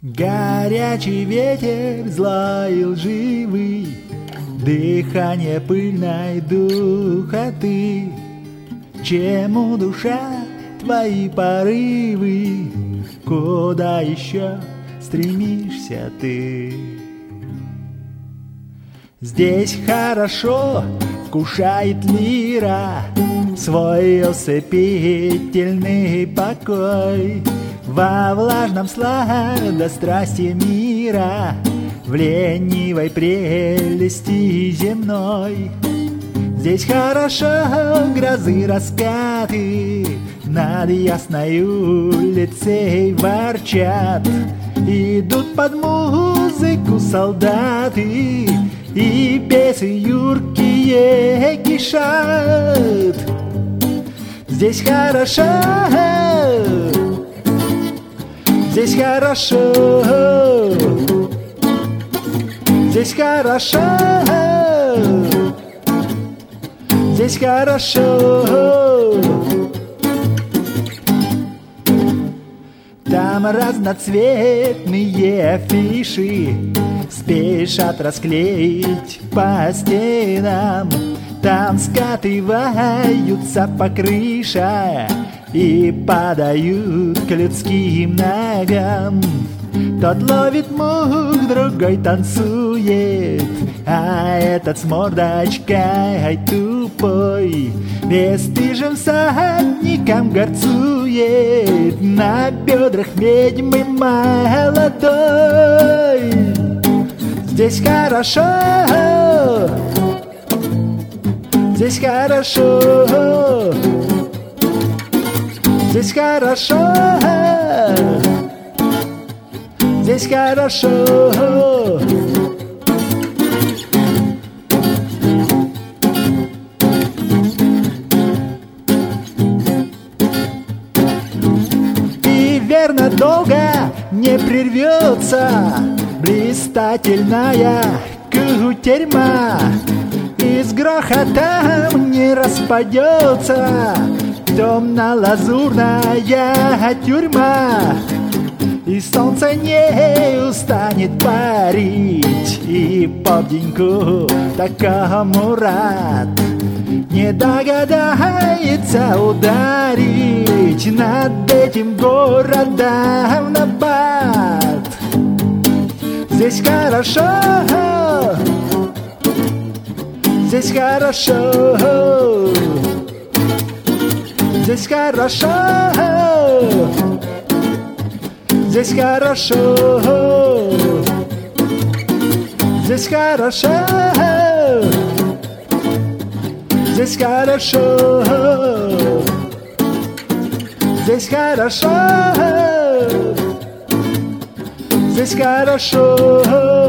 Горячий ветер, злой и лживый, дыхание пыльной духоты. Чему душа, твои порывы, куда еще стремишься ты? Здесь хорошо вкушает лира свой усыпительный покой. Во влажном сладострастье мира, в ленивой прелести земной. Здесь хорошо грозы раскаты над ясной улицей ворчат. Идут под музыку солдаты, и бесы юркие кишат. Здесь хорошо, здесь хорошо, здесь хорошо, здесь хорошо. Там разноцветные афиши спешат расклеить по стенам. Там скатываются по крыше и падают к людским ногам. Тот ловит мух, другой танцует, а этот с мордочкой тупой бесстыжим всадником горцует на бедрах ведьмы молодой. Здесь хорошо, здесь хорошо, здесь хорошо, здесь хорошо. И верно долго не прервется блистательная кутерьма, и с грохотом не распадется темно-лазурная тюрьма. И солнце не устанет парить, и полденьку такому рад не догадается ударить над этим городом набат. Здесь хорошо, здесь хорошо, здесь хорошо, здесь хорошо, здесь хорошо, здесь хорошо, здесь хорошо, здесь хорошо.